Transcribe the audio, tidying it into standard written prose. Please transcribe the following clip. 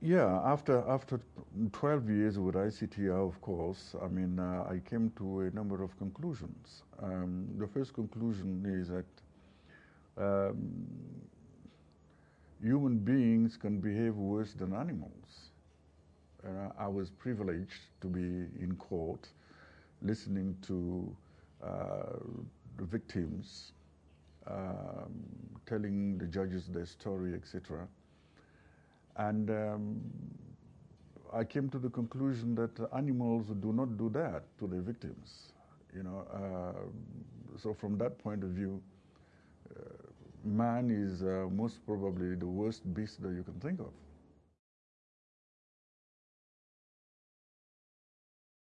Yeah, after 12 years with ICTR, of course, I mean, I came to a number of conclusions. The first conclusion is that um, human beings can behave worse than animals. I was privileged to be in court listening to uh, the victims telling the judges their story, etc. And I came to the conclusion that animals do not do that to their victims. You know, so from that point of view, man is most probably the worst beast that you can think of.